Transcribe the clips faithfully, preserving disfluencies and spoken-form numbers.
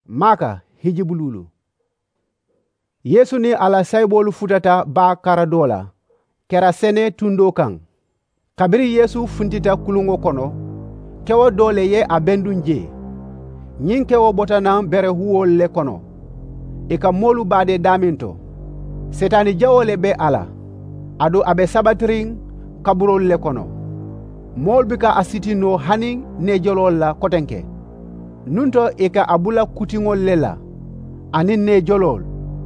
maka hijibululu. Yesu ni ala saybolu futata ba karadola kera sene tundo kan. Kabiri Yesu funtita kulungo kono kewo dole ye abendunje. Nyin kewo botana bere huwol le kono. Ika molu bade daminto. Setani jawole be ala. Adu abe sabatring kaburol le kono. Mol bika asitino haning ne jolol la kotenke. Nunto ika abula kutingol lela. Anin ne jolol.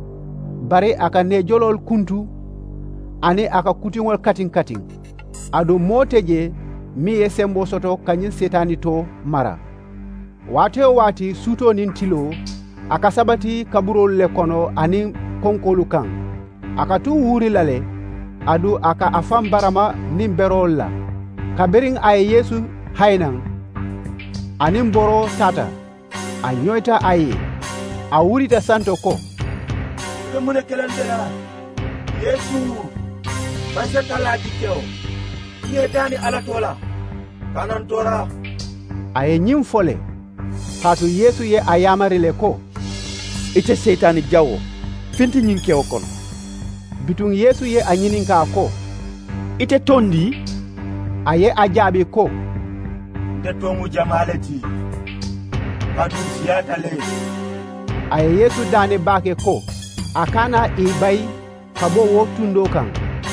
Bari aka ne jolol kuntu. Ani aka kutingol kating kating. Adu moteje mi esembo soto kanyin setani to mara. Wate wati suto nintilo. Aka sabati kaburol le kono anin konkolu kan. Aka tu wuri lale. Adu aka afam barama nimberol la. Kabiring ay Yesu hainan. Anin boro tata. A nyoita aye. A wurita santo ko. Kemune kelendela. Yesu. Basa kala dikeo. Ye dani alatola. Kanan tora. Aye nyim fole. Hatu Yesu ye ayamarile ko. Ite setani jawo. Finti nyinkeo kono. Bitung Yesu ye anyininka ko. Ite tondi. Aye ajabi ko. De tomu jamaleti. Kadu siyata le. Aye Yesu dane bake ko. Akana ibay kabo wo tundo kan.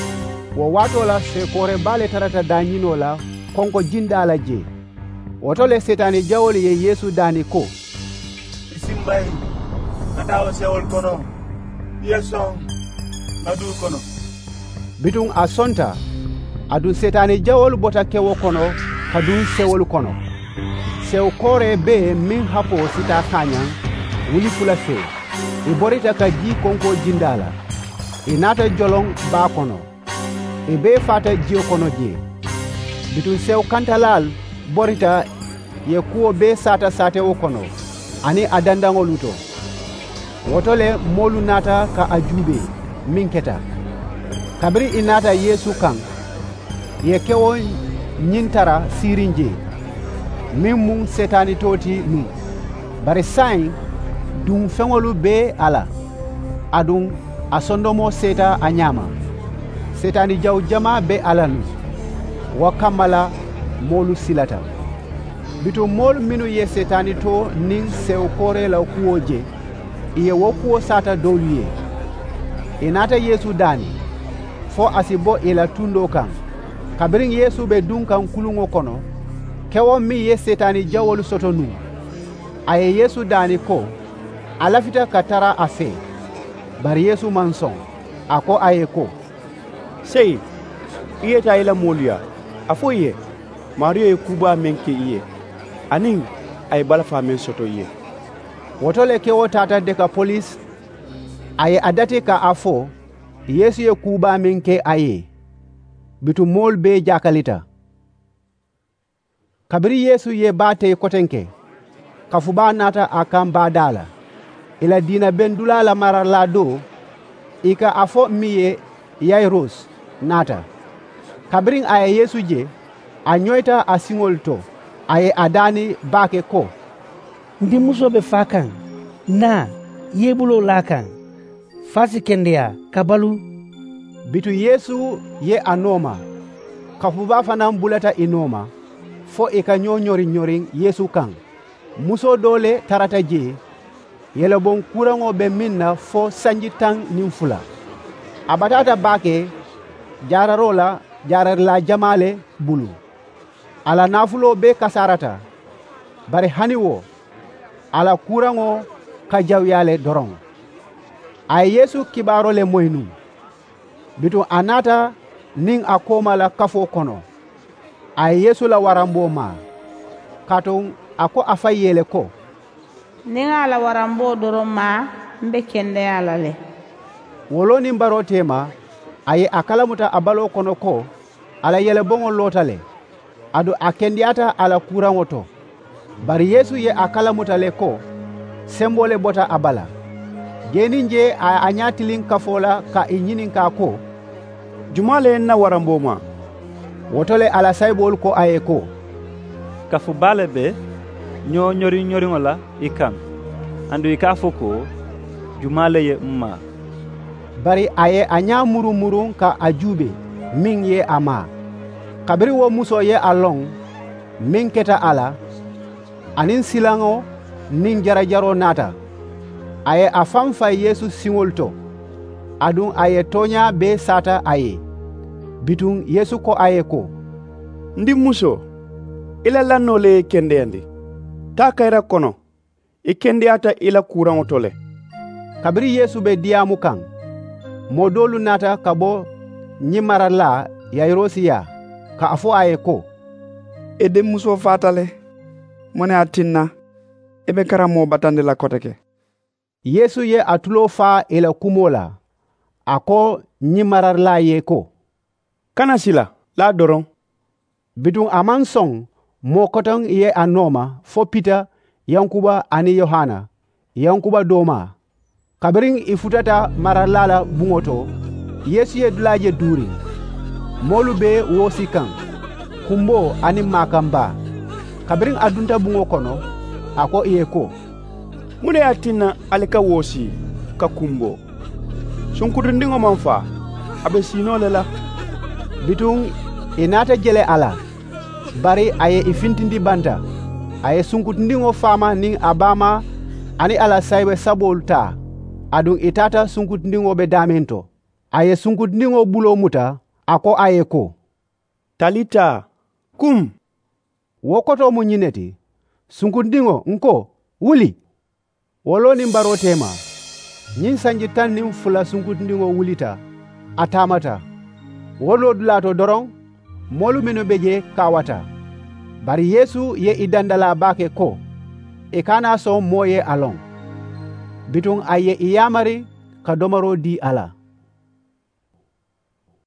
Wo watola se kore bale tarata danyino la konko jindala je. Wotole setani jawoli ye Yesu dani ko. Isimbay. Katawa sewol kono. Yeson. Kadu kono. Bitung asonta. Adu setani jawol bota kewo kono. Kadu sewol kono. Sew kore be min hapo sita kanyang. Wuli fula se. Iborita ka ji konko jindala. Inata jolong ba kono. Ibe fata jio kono je. Bitun sew kantalal borita ye kuo be sata sate o kono. Ani adandango luto. Wotole molu nata ka ajube minketa. Kabiri inata Yesu kan. Ye kewo nyintara sirinje. Mimun setani toti nu. Bari sain dun fengolu be ala. Adun asondomo seta anyama. Setani jaw jama be alanu. Wakamala molu silata. Bitu mol minu ye setani to nin sew kore la kuoje. Iye wokuo sata doluye. Inata Yesu dani. Fo asibo ila tundo kan. Kabiring Yesu be dunkan kulungo kono. Kewo mi ye setani jawolu soto nu. Aye Yesu dani ko. Alafita katara afe. Bari Yesu manson. Ako aye ko. Sei. Iye ta ila molia. Afo iye. Mario ye kuba menke iye. Aning ay balafa men soto iye. Wotole kewo tata deka police. Aye adate ka afo. Yesu ye kuba menke aye. Bitu mol be jakalita. Kabiri Yesu ye bate kotenke. Kafuba nata akam badala. Ila dina bendula la mara la do. Ika afo miye Yairos nata. Kabiring aye Yesu je. Anyoita asingol to. Aye adani bake ko. Ndi muso be fakan. Na yebulo lakan. Fasi kendea kabalu. Bitu Yesu ye anoma. Kafuba fanam bulata inoma. Fo eka nyonyori nyori Yesu kan. Muso dole tarata je. Yele bon kurango be minna fo sanjitang nimfula. Abatata bake jararola jararla jamale bulu. Ala nafulo be kasarata. Bare haniwo. Ala kurango kajawyale dorong. Ay Yesu kibaro le moynu. Bitu anata ning akoma la kafo kono. Ay Yesu la warambo ma. Katung ako afayele ko. Ninga la warambo doron ma mbe kende ala le. Wolo ni mbaro tema aye akalamuta abalo kono ko ala yele bongo lotale. Adu akendiata ala kurango to. Bari Yesu ye akalamuta le ko sembole bota abala. Geninje a anyatiling kafola ka inyinin ka ko. Jumale na warambo ma. Wotole ala saybol ko aye ko. Kafu bale be nyo nyori nyori ngola ikan. andu ka foko jumale ye umma bari aye anya muru muru ka ajube min ye ama kabiri wo muso ye along min keta ala anin silango nin jara jaro nata aye afamfa Yesu singolto adun aye tonya be sata aye bitun Yesu ko aye ko ndi muso ila lannole kendeyandi ta kayra kono e kendeyata ila kurango tole kabiri Yesu be diamu kan modolu nata kabo nyimara la yairosiya ka afo aye ko ede muso fatale mone atinna ebe karamo batande la koteke Yesu ye atulo fa ila kumola ako nyimarar la ye ko kana sila la doron bidun aman song mo kotong ye anoma fo Peter Yankuba ani Yohana Yankuba doma kabirin ifutata maralala bungoto Yesu ye dulaje duri molu be wosi kan kumbo ani makamba kabirin adunta bungo kono ako iye ko mune atina alika wosi ka kumbo sunkudindingo manfa abe sino lela bitun inata jele ala bari aye ifintindi banta aye sunkudindingo fama ning abama ani ala saybe sabolta adun itata sunkudindingo be damento aye sunkudindingo bulo muta ako aye ko talita kum wokoto mu nyineti sunkudindingo nko wuli wolo ni mbaro tema nyin sanji tan nim fula sunkudindingo wulita atamata wolo dulato dorong molu meno beje kawata bari Yesu ye idandala bake ko e kana so moye along bitun aye iyamari ka domaro di ala